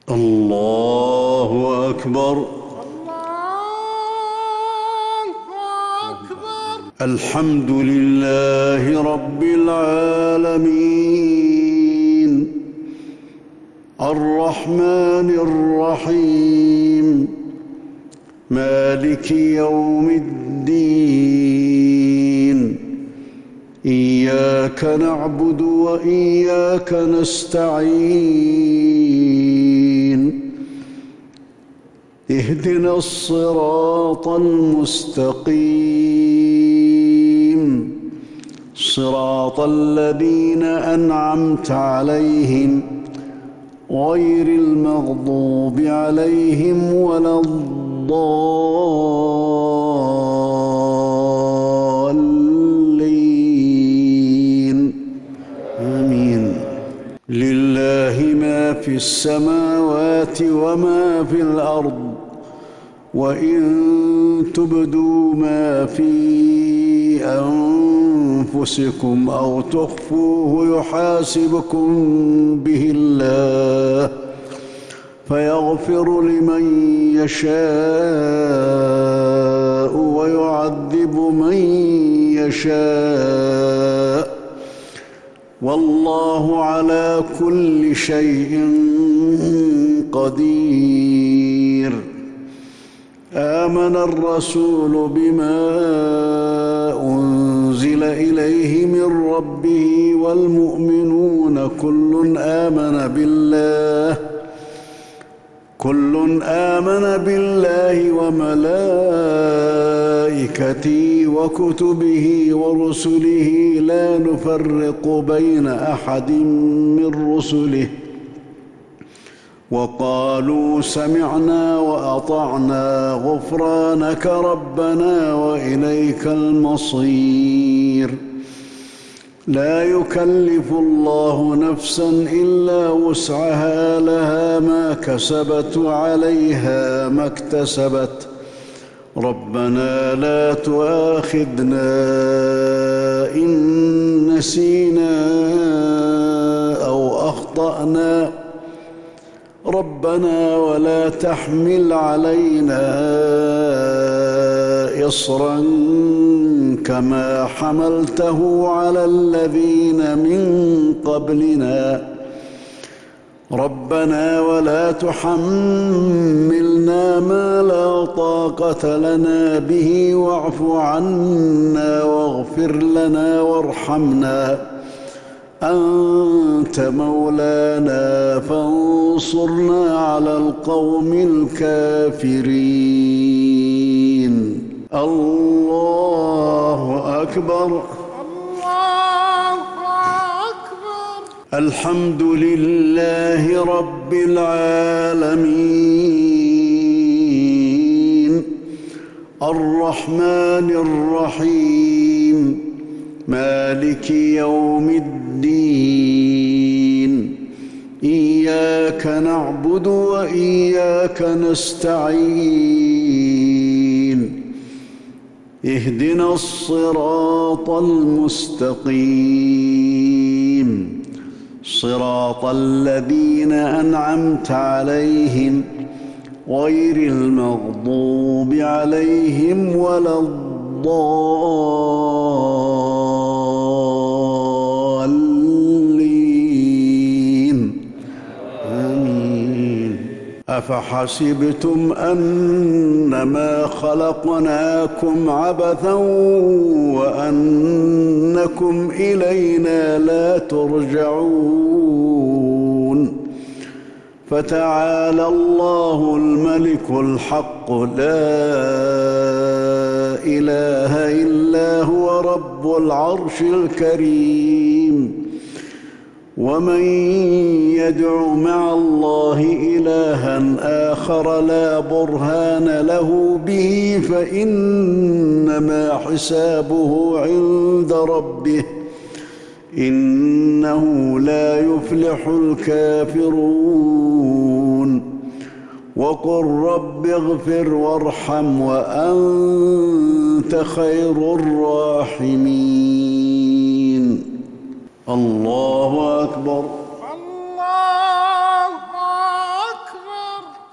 الله أكبر. الله أكبر. الحمد لله رب العالمين الرحمن الرحيم مالك يوم الدين إياك نعبد وإياك نستعين اهدنا الصراط المستقيم صراط الذين أنعمت عليهم غير المغضوب عليهم ولا الضالين آمين. لله ما في السماوات وما في الأرض وإن تبدوا ما في أنفسكم أو تخفوه يحاسبكم به الله فيغفر لمن يشاء ويعذب من يشاء والله على كل شيء قدير. آمن الرسول بما أنزل إليه من ربه والمؤمنون كل آمن بالله وملائكته وكتبه ورسله لا نفرق بين أحد من رسله وقالوا سمعنا وأطعنا غفرانك ربنا وإليك المصير. لا يكلف الله نفسا إلا وسعها لها ما كسبت وعليها ما اكتسبت ربنا لا تؤاخذنا إن نسينا أو أخطأنا ربنا ولا تحمل علينا إصرا كما حملته على الذين من قبلنا ربنا ولا تحملنا ما لا طاقة لنا به واعف عنا واغفر لنا وارحمنا أنت مولانا فانصرنا على القوم الكافرين. الله أكبر. الله أكبر. الحمد لله رب العالمين الرحمن الرحيم مالك يوم الدين إياك نعبد وإياك نستعين اهدنا الصراط المستقيم صراط الذين أنعمت عليهم غير المغضوب عليهم ولا الضالين آمين. أفحسبتم أنما خلقناكم عبثا وأنكم إلينا لا ترجعون فتعالى الله الملك الحق لا إله إلا هو رب العرش الكريم. ومن يدع مع الله إلها آخر لا برهان له به فإنما حسابه عند ربه إنه لا يفلح الكافرون. وقل رب اغفر وارحم وأنت خير الراحمين. الله أكبر.